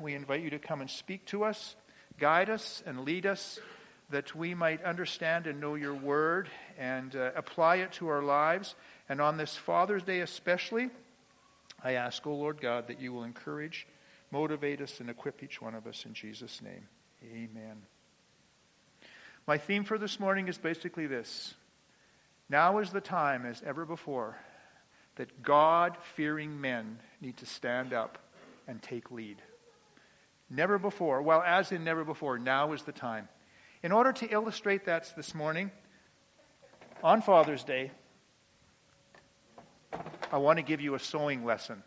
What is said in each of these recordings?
we invite you to come and speak to us, guide us, and lead us, that we might understand and know your word and apply it to our lives. And on this Father's Day especially, I ask, O Lord God, that you will encourage, motivate us, and equip each one of us in Jesus' name. Amen. My theme for this morning is basically this. Now is the time, as ever before, that God-fearing men need to stand up and take lead. Never before, well, as in never before, now is the time. In order to illustrate that this morning, on Father's Day, I want to give you a sewing lesson.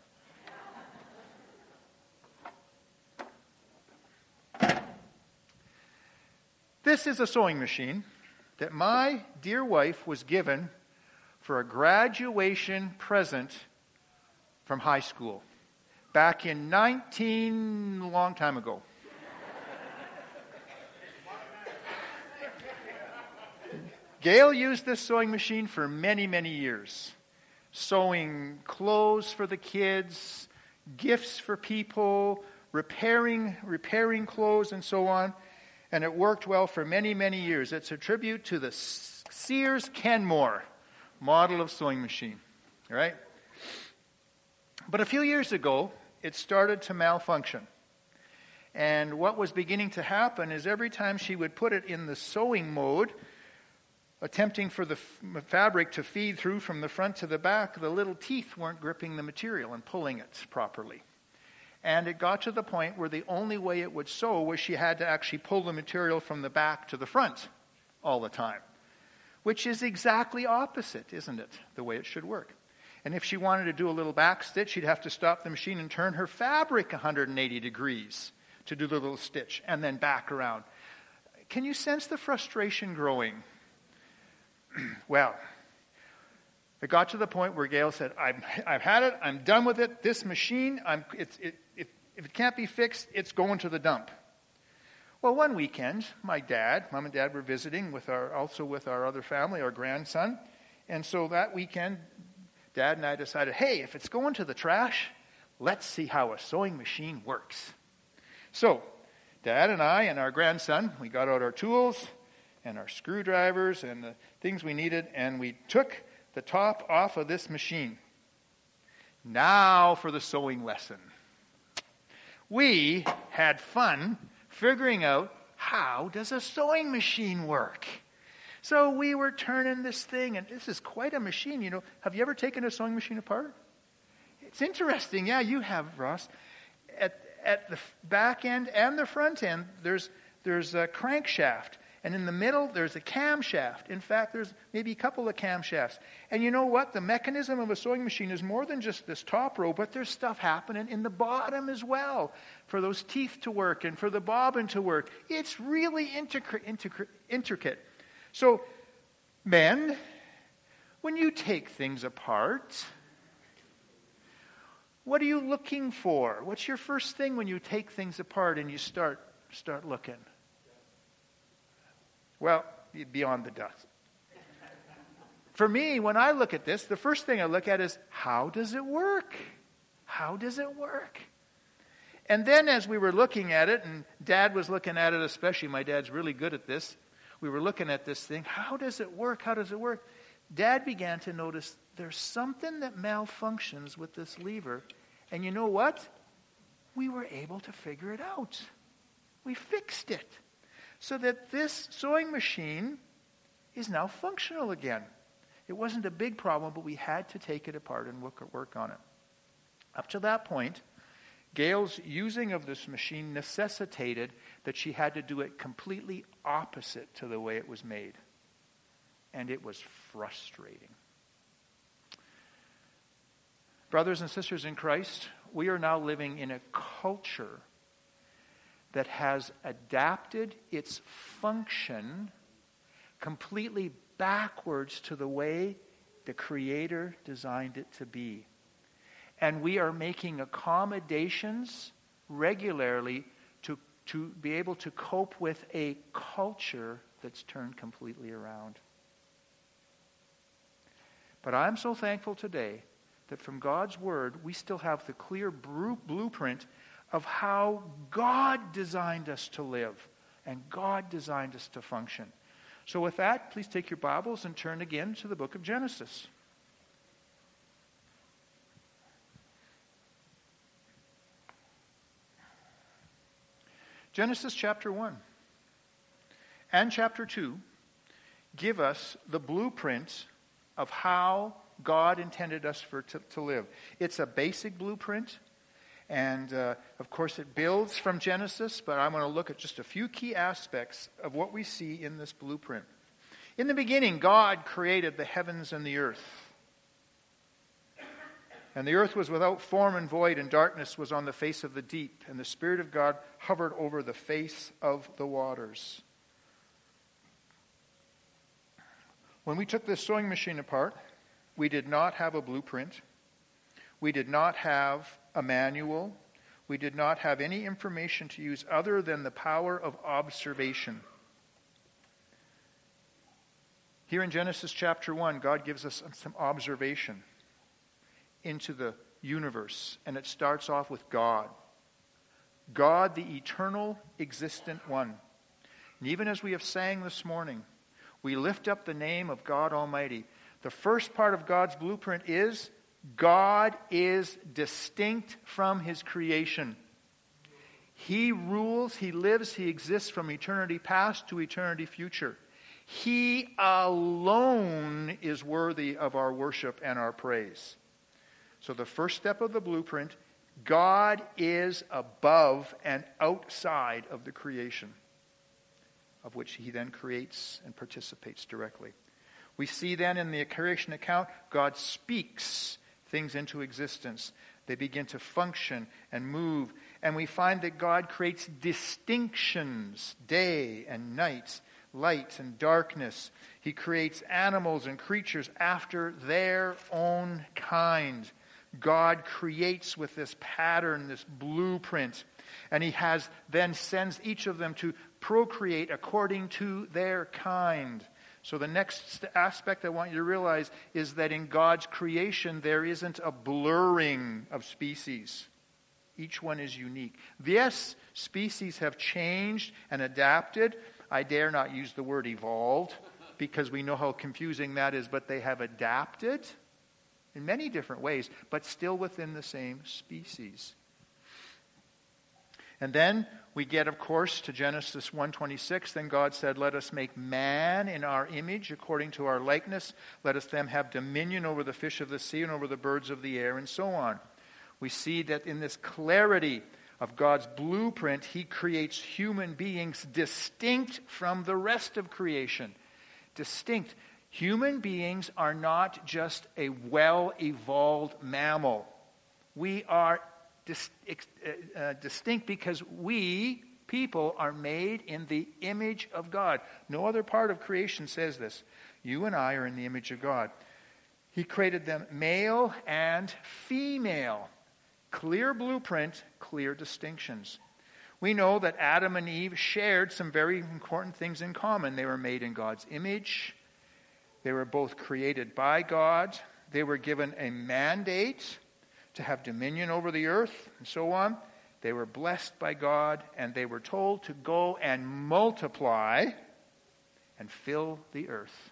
This is a sewing machine that my dear wife was given for a graduation present from high school back in a long time ago. Gail used this sewing machine for many, many years. Sewing clothes for the kids, gifts for people, repairing clothes and so on. And it worked well for many, many years. It's a tribute to the Sears Kenmore model of sewing machine. All right? But a few years ago, it started to malfunction. And what was beginning to happen is every time she would put it in the sewing mode, attempting for the fabric to feed through from the front to the back, the little teeth weren't gripping the material and pulling it properly. And it got to the point where the only way it would sew was she had to actually pull the material from the back to the front all the time. Which is exactly opposite, isn't it? The way it should work. And if she wanted to do a little back stitch, she'd have to stop the machine and turn her fabric 180 degrees to do the little stitch and then back around. Can you sense the frustration growing? Well, it got to the point where Gail said, I've had it, I'm done with it, this machine, if it can't be fixed, it's going to the dump. Well, one weekend, Mom and Dad were visiting also with our other family, our grandson. And so that weekend, Dad and I decided, hey, if it's going to the trash, let's see how a sewing machine works. So, Dad and I and our grandson, we got out our tools and our screwdrivers and the things we needed, and we took the top off of this machine. Now for the sewing lesson. We had fun figuring out, how does a sewing machine work? So we were turning this thing, and this is quite a machine. You know, have you ever taken a sewing machine apart? It's interesting. Yeah, you have, Ross. At the back end and the front end, there's a crankshaft. And in the middle, there's a camshaft. In fact, there's maybe a couple of camshafts. And you know what? The mechanism of a sewing machine is more than just this top row, but there's stuff happening in the bottom as well for those teeth to work and for the bobbin to work. It's really intricate. So, men, when you take things apart, what are you looking for? What's your first thing when you take things apart and you start looking? Well, beyond the dust. For me, when I look at this, the first thing I look at is, how does it work? How does it work? And then as we were looking at it, and Dad was looking at it especially, my dad's really good at this, we were looking at this thing, how does it work? How does it work? Dad began to notice there's something that malfunctions with this lever. And you know what? We were able to figure it out. We fixed it. So that this sewing machine is now functional again. It wasn't a big problem, but we had to take it apart and work on it. Up to that point, Gail's using of this machine necessitated that she had to do it completely opposite to the way it was made. And it was frustrating. Brothers and sisters in Christ, we are now living in a culture that has adapted its function completely backwards to the way the Creator designed it to be. And we are making accommodations regularly to be able to cope with a culture that's turned completely around. But I'm so thankful today that from God's Word, we still have the clear blueprint of how God designed us to live and God designed us to function. So with that, please take your Bibles and turn again to the book of Genesis. Genesis chapter 1 and chapter 2 give us the blueprint of how God intended us to live. It's a basic blueprint, and of course it builds from Genesis, but I'm going to look at just a few key aspects of what we see in this blueprint. In the beginning, God created the heavens and the earth. And the earth was without form and void, and darkness was on the face of the deep, and the Spirit of God hovered over the face of the waters. When we took this sewing machine apart, we did not have a blueprint. We did not have a manual. We did not have any information to use other than the power of observation. Here in Genesis chapter 1, God gives us some observation into the universe, and it starts off with God. God, the eternal, existent one. And even as we have sang this morning, we lift up the name of God Almighty. The first part of God's blueprint is God is distinct from His creation. He rules, He lives, He exists from eternity past to eternity future. He alone is worthy of our worship and our praise. So the first step of the blueprint, God is above and outside of the creation, of which He then creates and participates directly. We see then in the creation account, God speaks things into existence. They begin to function and move. And we find that God creates distinctions, day and night, light and darkness. He creates animals and creatures after their own kind. God creates with this pattern, this blueprint. And He then sends each of them to procreate according to their kind. So the next aspect I want you to realize is that in God's creation, there isn't a blurring of species. Each one is unique. Yes, species have changed and adapted. I dare not use the word evolved because we know how confusing that is, but they have adapted in many different ways, but still within the same species. And then we get, of course, to Genesis 1:26. Then God said, "Let us make man in our image, according to our likeness. Let us then have dominion over the fish of the sea and over the birds of the air," and so on. We see that in this clarity of God's blueprint, He creates human beings distinct from the rest of creation. Distinct. Human beings are not just a well-evolved mammal. We are distinct because we, people, are made in the image of God. No other part of creation says this. You and I are in the image of God. He created them male and female. Clear blueprint, clear distinctions. We know that Adam and Eve shared some very important things in common. They were made in God's image. They were both created by God. They were given a mandate to have dominion over the earth and so on. They were blessed by God, and they were told to go and multiply and fill the earth.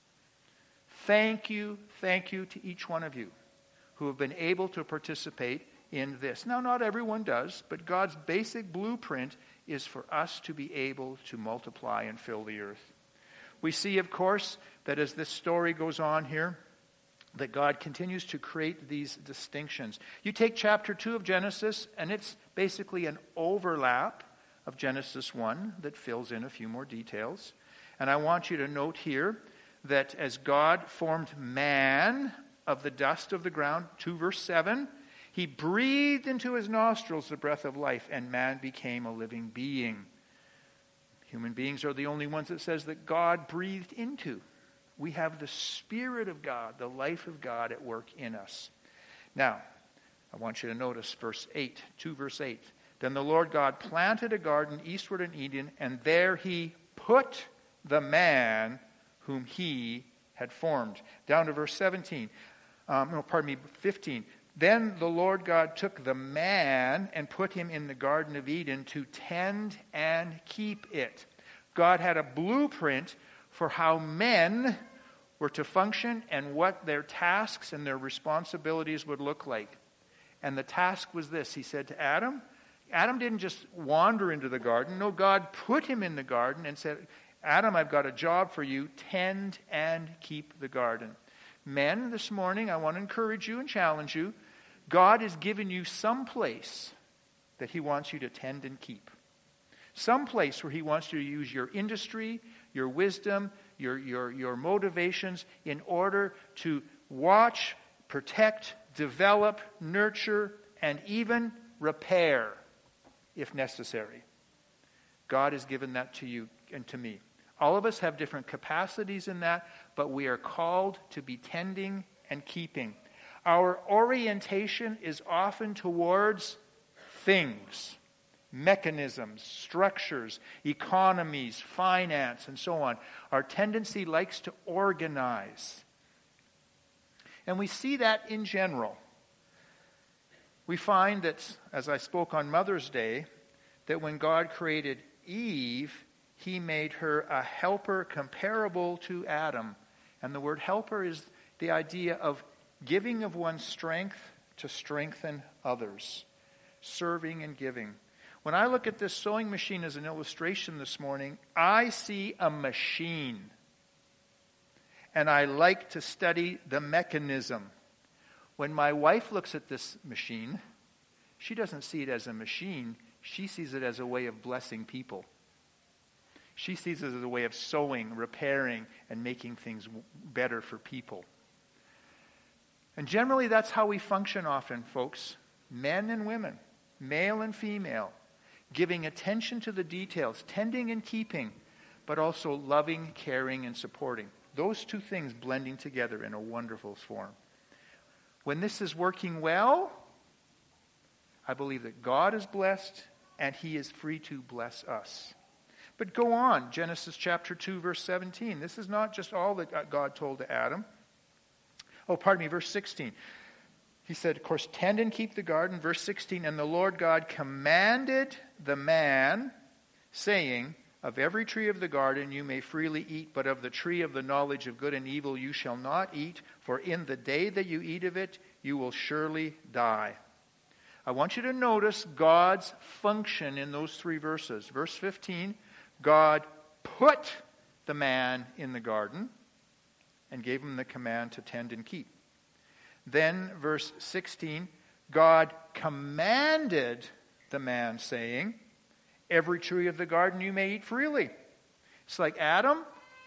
Thank you to each one of you who have been able to participate in this. Now, not everyone does, but God's basic blueprint is for us to be able to multiply and fill the earth. We see, of course, that as this story goes on here, that God continues to create these distinctions. You take chapter 2 of Genesis, and it's basically an overlap of Genesis 1 that fills in a few more details. And I want you to note here that as God formed man of the dust of the ground, 2 verse 7, He breathed into his nostrils the breath of life, and man became a living being. Human beings are the only ones it says that God breathed into. We have the Spirit of God, the life of God at work in us. Now, I want you to notice verse 8, 2 verse 8. Then the Lord God planted a garden eastward in Eden, and there He put the man whom He had formed. Down to verse 15. Then the Lord God took the man and put him in the Garden of Eden to tend and keep it. God had a blueprint for how men were to function and what their tasks and their responsibilities would look like. And the task was this. He said to Adam didn't just wander into the garden. No, God put him in the garden and said, Adam, I've got a job for you. Tend and keep the garden. Men, this morning, I want to encourage you and challenge you. God has given you some place that he wants you to tend and keep. Some place where he wants you to use your industry, your wisdom, your motivations in order to watch, protect, develop, nurture, and even repair if necessary. God has given that to you and to me. All of us have different capacities in that, but we are called to be tending and keeping. Our orientation is often towards things, mechanisms, structures, economies, finance, and so on. Our tendency likes to organize. And we see that in general. We find that, as I spoke on Mother's Day, that when God created Eve, he made her a helper comparable to Adam. And the word helper is the idea of giving of one's strength to strengthen others. Serving and giving. When I look at this sewing machine as an illustration this morning, I see a machine. And I like to study the mechanism. When my wife looks at this machine, she doesn't see it as a machine. She sees it as a way of blessing people. She sees it as a way of sewing, repairing, and making things better for people. And generally that's how we function often, folks. Men and women, male and female, giving attention to the details, tending and keeping, but also loving, caring, and supporting. Those two things blending together in a wonderful form. When this is working well, I believe that God is blessed and he is free to bless us. But go on, Genesis chapter 2, verse 17. This is not just all that God told to Adam. Verse 16. He said, of course, tend and keep the garden. Verse 16, and the Lord God commanded the man, saying, of every tree of the garden you may freely eat, but of the tree of the knowledge of good and evil you shall not eat, for in the day that you eat of it, you will surely die. I want you to notice God's function in those three verses. Verse 15, God put the man in the garden and gave him the command to tend and keep. Then, verse 16, God commanded the man, saying, every tree of the garden you may eat freely. It's like, Adam,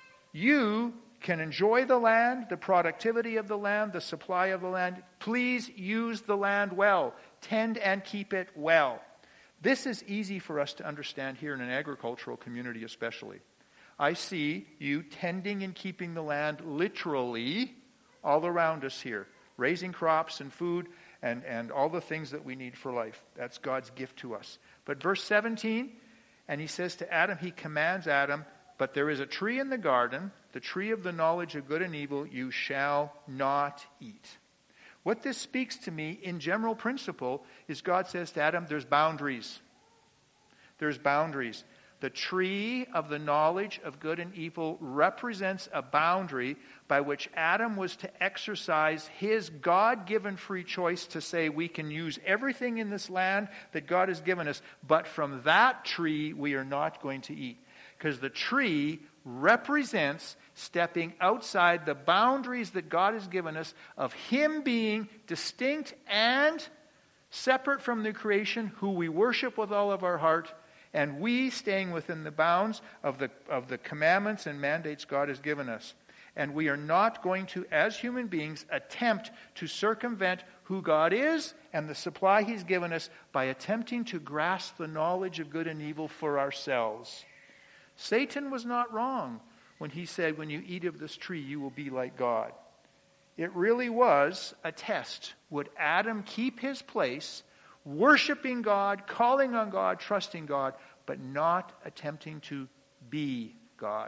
you can enjoy the land, the productivity of the land, the supply of the land. Please use the land well. Tend and keep it well. This is easy for us to understand here in an agricultural community especially. I see you tending and keeping the land literally all around us here. Raising crops and food and all the things that we need for life. That's God's gift to us. But verse 17, and he says to Adam, he commands Adam, but there is a tree in the garden, the tree of the knowledge of good and evil, you shall not eat. What this speaks to me in general principle is God says to Adam, there's boundaries. There's boundaries. The tree of the knowledge of good and evil represents a boundary by which Adam was to exercise his God-given free choice to say we can use everything in this land that God has given us, but from that tree we are not going to eat. Because the tree represents stepping outside the boundaries that God has given us of him being distinct and separate from the creation who we worship with all of our heart, and we staying within the bounds of the commandments and mandates God has given us. And we are not going to, as human beings, attempt to circumvent who God is and the supply he's given us by attempting to grasp the knowledge of good and evil for ourselves. Satan was not wrong when he said, when you eat of this tree, you will be like God. It really was a test. Would Adam keep his place, worshiping God, calling on God, trusting God, but not attempting to be God?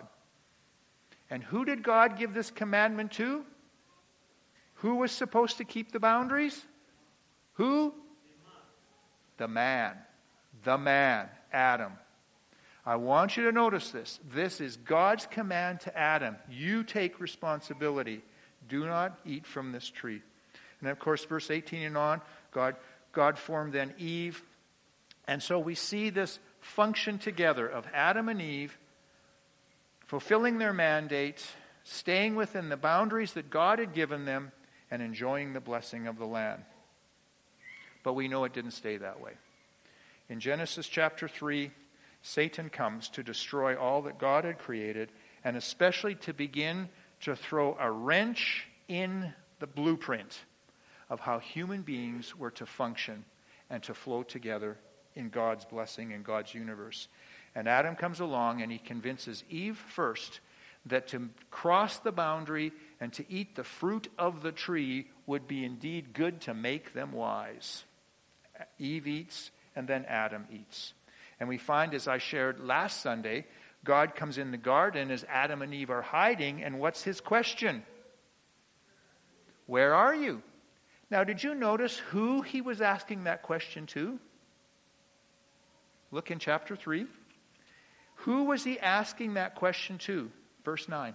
And who did God give this commandment to? Who was supposed to keep the boundaries? Who? The man. The man, Adam. I want you to notice this. This is God's command to Adam. You take responsibility. Do not eat from this tree. And of course, verse 18 and on, God formed then Eve. And so we see this function together of Adam and Eve fulfilling their mandate, staying within the boundaries that God had given them, and enjoying the blessing of the land. But we know it didn't stay that way. In Genesis chapter 3, Satan comes to destroy all that God had created, and especially to begin to throw a wrench in the blueprint of how human beings were to function and to flow together in God's blessing and God's universe. And Adam comes along and he convinces Eve first that to cross the boundary and to eat the fruit of the tree would be indeed good to make them wise. Eve eats, and then Adam eats. And we find, as I shared last Sunday, God comes in the garden as Adam and Eve are hiding, and what's his question? Where are you? Now, did you notice who he was asking that question to? Look in chapter 3. Who was he asking that question to? Verse 9.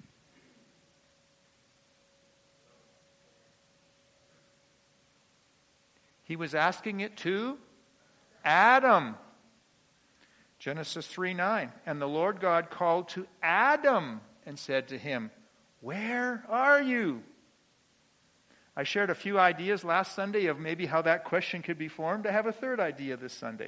He was asking it to Adam. Genesis 3:9. And the Lord God called to Adam and said to him, "Where are you?" I shared a few ideas last Sunday of maybe how that question could be formed. I have a third idea this Sunday.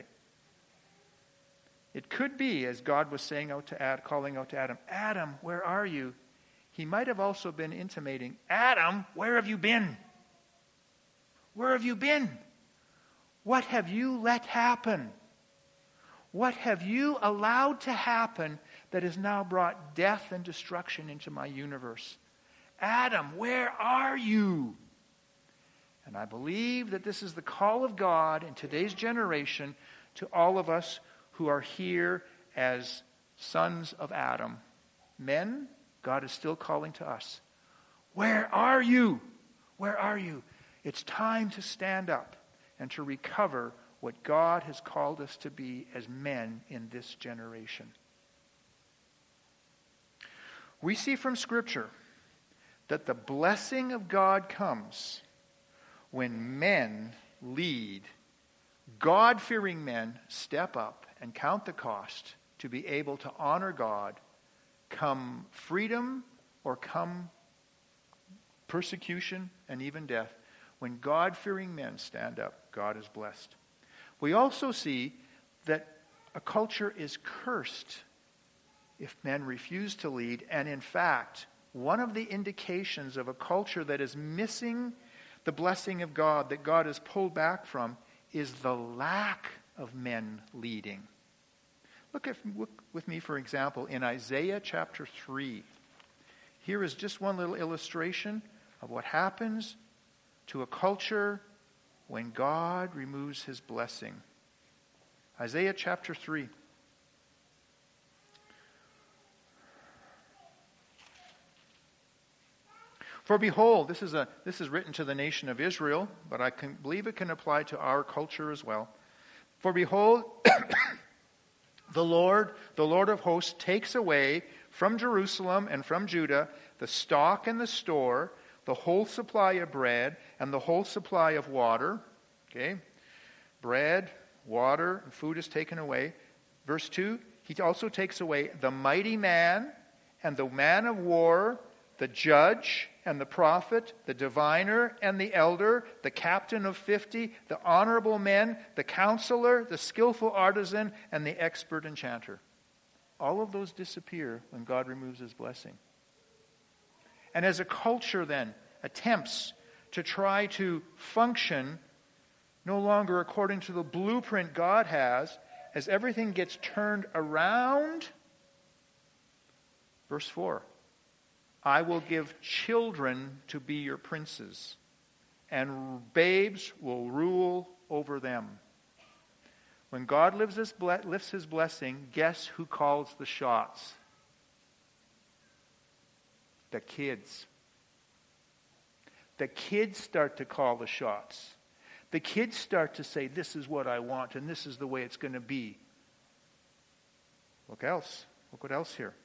It could be, as God was saying calling out to Adam, "Adam, where are you?" He might have also been intimating, "Adam, where have you been? Where have you been? What have you let happen? What have you allowed to happen that has now brought death and destruction into my universe? Adam, where are you?" And I believe that this is the call of God in today's generation to all of us who are here as sons of Adam. Men, God is still calling to us. Where are you? Where are you? It's time to stand up and to recover what God has called us to be as men in this generation. We see from Scripture that the blessing of God comes when men lead. God-fearing men step up and count the cost to be able to honor God, come freedom or come persecution and even death. When God-fearing men stand up, God is blessed. We also see that a culture is cursed if men refuse to lead. And in fact, one of the indications of a culture that is missing the blessing of God, that God has pulled back from, is the lack of men leading. Look with me, for example, in Isaiah chapter 3. Here is just one little illustration of what happens to a culture when God removes his blessing. Isaiah chapter 3. For behold, this is written to the nation of Israel, but I believe it can apply to our culture as well. For behold, the Lord of hosts takes away from Jerusalem and from Judah the stock and the store, the whole supply of bread and the whole supply of water. Okay? Bread, water, and food is taken away. Verse 2, he also takes away the mighty man and the man of war, the judge and the prophet, the diviner and the elder, the captain of 50, the honorable men, the counselor, the skillful artisan, and the expert enchanter. All of those disappear when God removes his blessing. And as a culture then attempts to try to function no longer according to the blueprint God has, as everything gets turned around, verse 4, I will give children to be your princes, and babes will rule over them. When God lifts his blessing, guess who calls the shots? The kids. The kids start to call the shots. The kids start to say, this is what I want and this is the way it's going to be. Look else. Look what else here.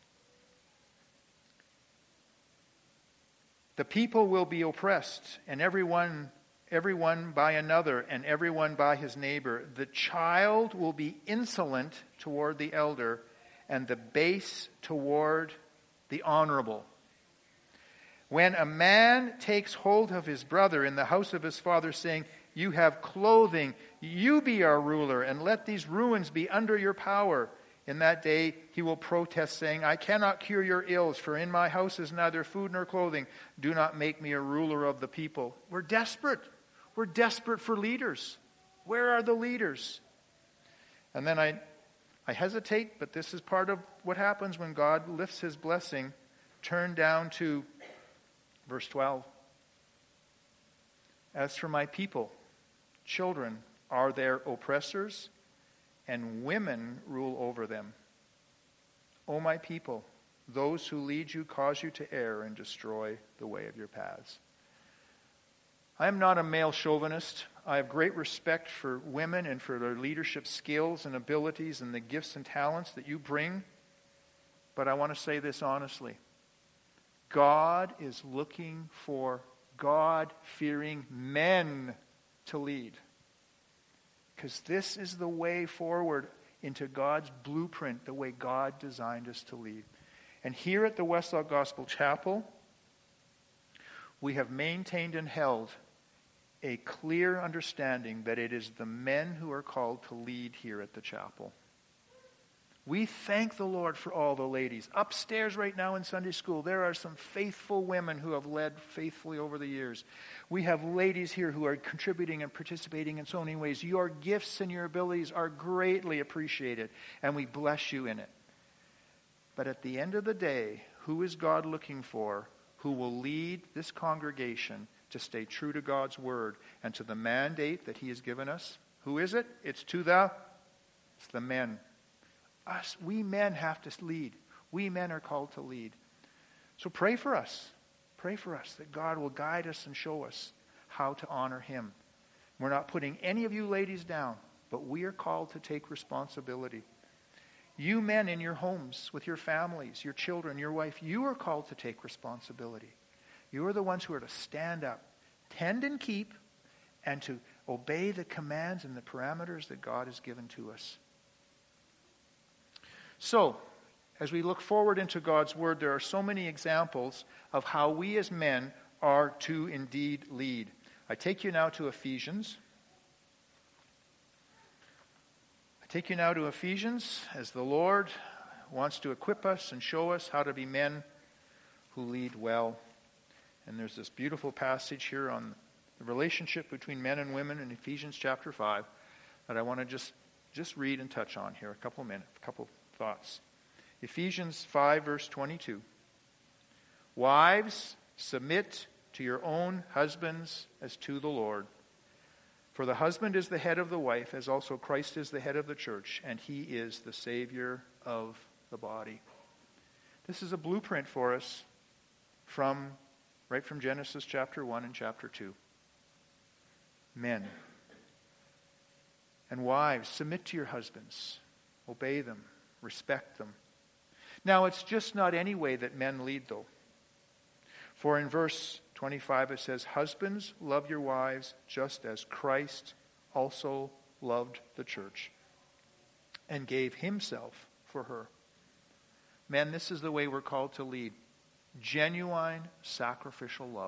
The people will be oppressed, and everyone by another, and everyone by his neighbor. The child will be insolent toward the elder, and the base toward the honorable. When a man takes hold of his brother in the house of his father, saying, you have clothing, you be our ruler, and let these ruins be under your power. In that day he will protest, saying, I cannot cure your ills, for in my house is neither food nor clothing. Do not make me a ruler of the people. We're desperate. We're desperate for leaders. Where are the leaders? And then I hesitate, but this is part of what happens when God lifts his blessing. Turn down to verse 12. As for my people, children are their oppressors, and women rule over them. O my people, those who lead you cause you to err and destroy the way of your paths. I am not a male chauvinist. I have great respect for women and for their leadership skills and abilities and the gifts and talents that you bring. But I want to say this honestly. God is looking for God-fearing men to lead. Because this is the way forward into God's blueprint, the way God designed us to lead. And here at the Westlock Gospel Chapel, we have maintained and held a clear understanding that it is the men who are called to lead here at the chapel. We thank the Lord for all the ladies. Upstairs right now in Sunday school, there are some faithful women who have led faithfully over the years. We have ladies here who are contributing and participating in so many ways. Your gifts and your abilities are greatly appreciated, and we bless you in it. But at the end of the day, who is God looking for who will lead this congregation to stay true to God's word and to the mandate that he has given us? Who is it? It's the men. Us, we men have to lead. We men are called to lead. So pray for us. Pray for us that God will guide us and show us how to honor him. We're not putting any of you ladies down, but we are called to take responsibility. You men in your homes, with your families, your children, your wife, you are called to take responsibility. You are the ones who are to stand up, tend and keep, and to obey the commands and the parameters that God has given to us. So, as we look forward into God's word, there are so many examples of how we as men are to indeed lead. I take you now to Ephesians. As the Lord wants to equip us and show us how to be men who lead well. And there's this beautiful passage here on the relationship between men and women in Ephesians chapter 5 that I want to just read and touch on here, a couple thoughts. Ephesians 5 verse 22. Wives, submit to your own husbands as to the Lord. For the husband is the head of the wife, as also Christ is the head of the church, and he is the Savior of the body. This is a blueprint for us right from Genesis chapter 1 and chapter 2. Men and wives, submit to your husbands. Obey them. Respect them. Now, it's just not any way that men lead, though. For in verse 25 it says, husbands, love your wives just as Christ also loved the church and gave himself for her. Men, this is the way we're called to lead. Genuine sacrificial love.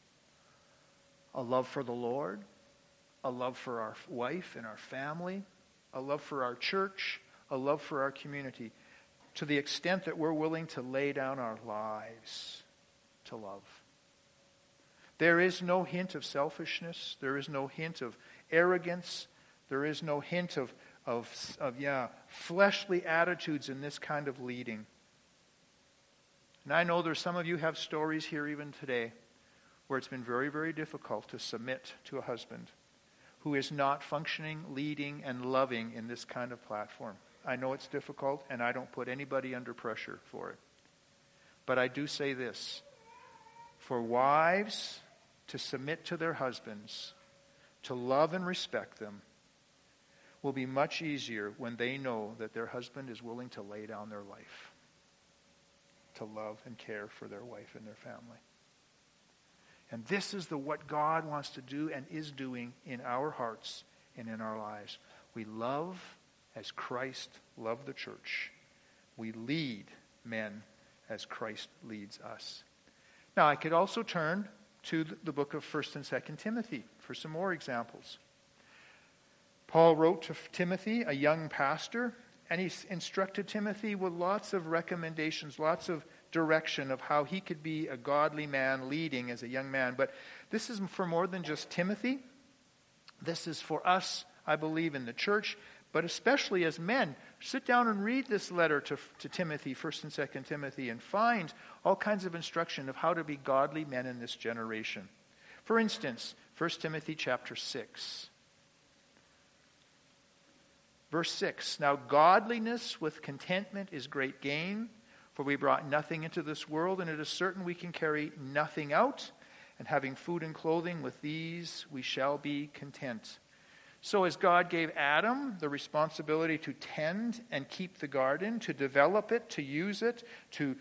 A love for the Lord, a love for our wife and our family, a love for our church, a love for our community, to the extent that we're willing to lay down our lives to love. There is no hint of selfishness. There is no hint of arrogance. There is no hint of fleshly attitudes in this kind of leading. And I know there's some of you have stories here even today where it's been very, very difficult to submit to a husband who is not functioning, leading, and loving in this kind of platform. I know it's difficult, and I don't put anybody under pressure for it. But I do say this. For wives to submit to their husbands, to love and respect them will be much easier when they know that their husband is willing to lay down their life to love and care for their wife and their family. And this is what God wants to do and is doing in our hearts and in our lives. We love as Christ loved the church. We lead men as Christ leads us. Now, I could also turn to the book of 1st and 2nd Timothy for some more examples. Paul wrote to Timothy, a young pastor, and he instructed Timothy with lots of recommendations, lots of direction of how he could be a godly man leading as a young man. But this is for more than just Timothy. This is for us, I believe, in the church, but especially as men. Sit down and read this letter to Timothy, 1st and 2nd Timothy, and find all kinds of instruction of how to be godly men in this generation. For instance, 1 Timothy chapter 6. Verse 6, now godliness with contentment is great gain, for we brought nothing into this world, and it is certain we can carry nothing out, and having food and clothing, with these we shall be content. So as God gave Adam the responsibility to tend and keep the garden, to develop it, to use it, to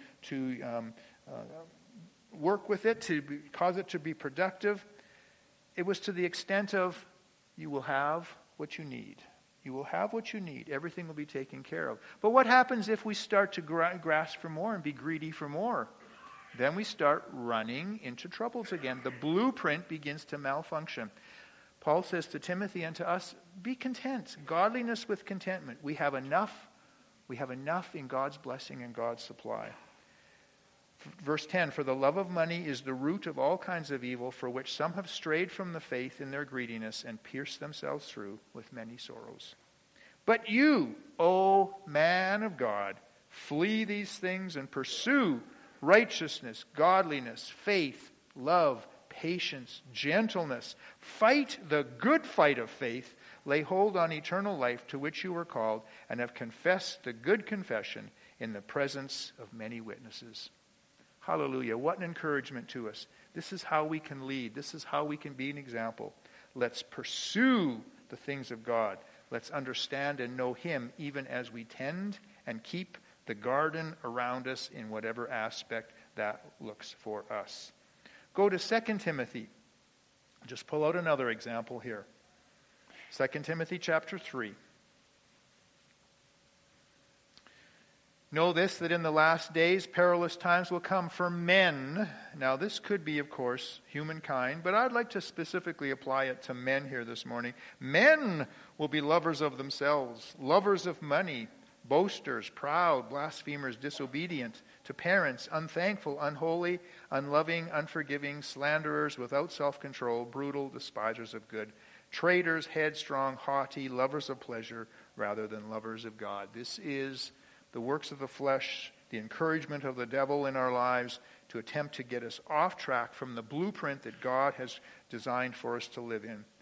work with it, cause it to be productive, it was to the extent of, you will have what you need. You will have what you need. Everything will be taken care of. But what happens if we start to grasp for more and be greedy for more? Then we start running into troubles again. The blueprint begins to malfunction. Paul says to Timothy and to us, be content. Godliness with contentment. We have enough. We have enough in God's blessing and God's supply. Verse 10, for the love of money is the root of all kinds of evil, for which some have strayed from the faith in their greediness and pierced themselves through with many sorrows. But you, O man of God, flee these things and pursue righteousness, godliness, faith, love, patience, gentleness. Fight the good fight of faith. Lay hold on eternal life to which you were called and have confessed the good confession in the presence of many witnesses. Hallelujah. What an encouragement to us. This is how we can lead. This is how we can be an example. Let's pursue the things of God. Let's understand and know Him even as we tend and keep the garden around us in whatever aspect that looks for us. Go to 2 Timothy. Just pull out another example here. 2 Timothy chapter 3. Know this, that in the last days perilous times will come for men. Now this could be, of course, humankind, but I'd like to specifically apply it to men here this morning. Men will be lovers of themselves, lovers of money, boasters, proud, blasphemers, disobedient to parents, unthankful, unholy, unloving, unforgiving, slanderers, without self-control, brutal, despisers of good, traitors, headstrong, haughty, lovers of pleasure rather than lovers of God. This is the works of the flesh, the encouragement of the devil in our lives to attempt to get us off track from the blueprint that God has designed for us to live in.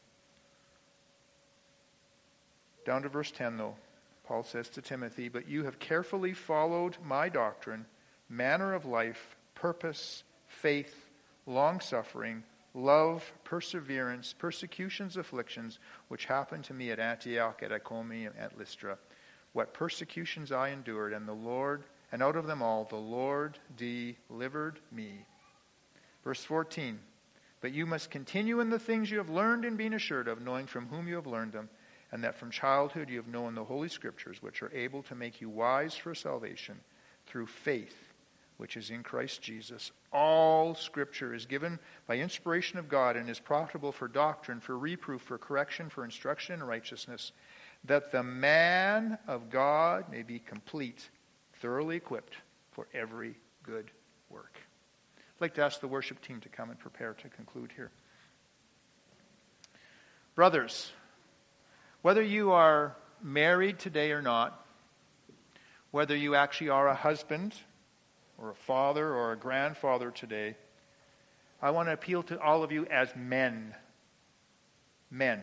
Down to verse 10 though, Paul says to Timothy, but you have carefully followed my doctrine, manner of life, purpose, faith, long-suffering, love, perseverance, persecutions, afflictions, which happened to me at Antioch, at Iconium, at Lystra. What persecutions I endured, and out of them all the Lord delivered me. Verse 14, but you must continue in the things you have learned and been assured of, knowing from whom you have learned them, and that from childhood you have known the Holy Scriptures, which are able to make you wise for salvation through faith, which is in Christ Jesus. All Scripture is given by inspiration of God and is profitable for doctrine, for reproof, for correction, for instruction in righteousness, that the man of God may be complete, thoroughly equipped for every good work. I'd like to ask the worship team to come and prepare to conclude here. Brothers, whether you are married today or not, whether you actually are a husband or a father or a grandfather today, I want to appeal to all of you as men. Men.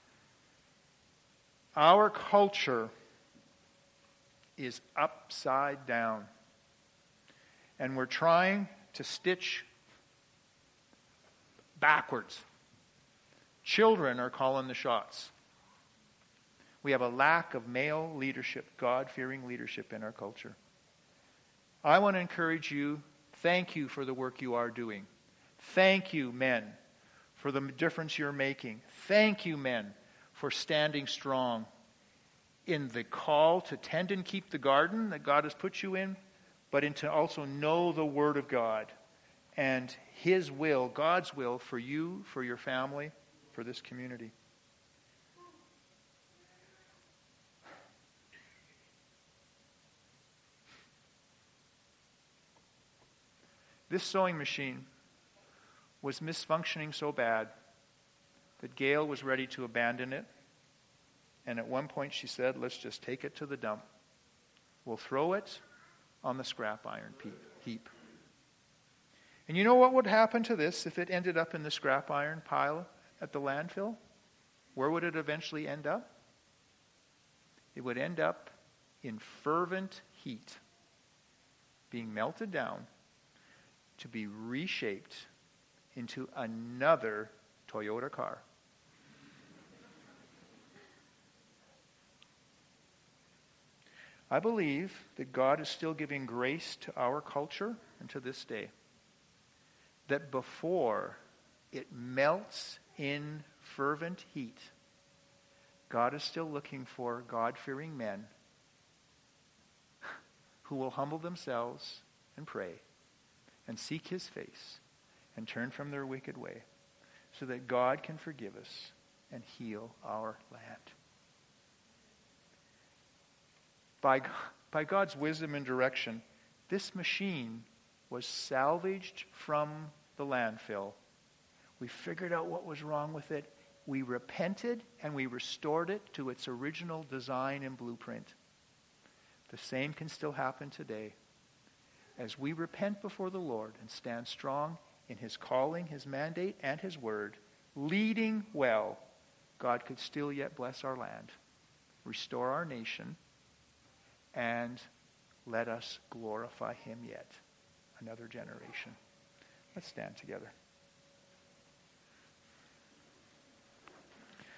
Our culture is upside down. And we're trying to stitch backwards. Children are calling the shots. We have a lack of male leadership, God-fearing leadership in our culture. I want to encourage you, thank you for the work you are doing. Thank you, men, for the difference you're making. Thank you, men, for standing strong in the call to tend and keep the garden that God has put you in, but to also know the Word of God and His will, God's will for you, for your family, for this community. This sewing machine was misfunctioning so bad that Gail was ready to abandon it. And at one point she said, let's just take it to the dump. We'll throw it on the scrap iron heap. And you know what would happen to this if it ended up in the scrap iron pile at the landfill? Where would it eventually end up? It would end up in fervent heat, being melted down to be reshaped into another Toyota car. I believe that God is still giving grace to our culture and to this day, that before it melts in fervent heat, God is still looking for God-fearing men who will humble themselves and pray and seek His face and turn from their wicked way so that God can forgive us and heal our land. By God's wisdom and direction, this machine was salvaged from the landfill. We figured out what was wrong with it. We repented and we restored it to its original design and blueprint. The same can still happen today. As we repent before the Lord and stand strong in His calling, His mandate, and His word, leading well, God could still yet bless our land, restore our nation, and let us glorify Him yet. Another generation. Let's stand together.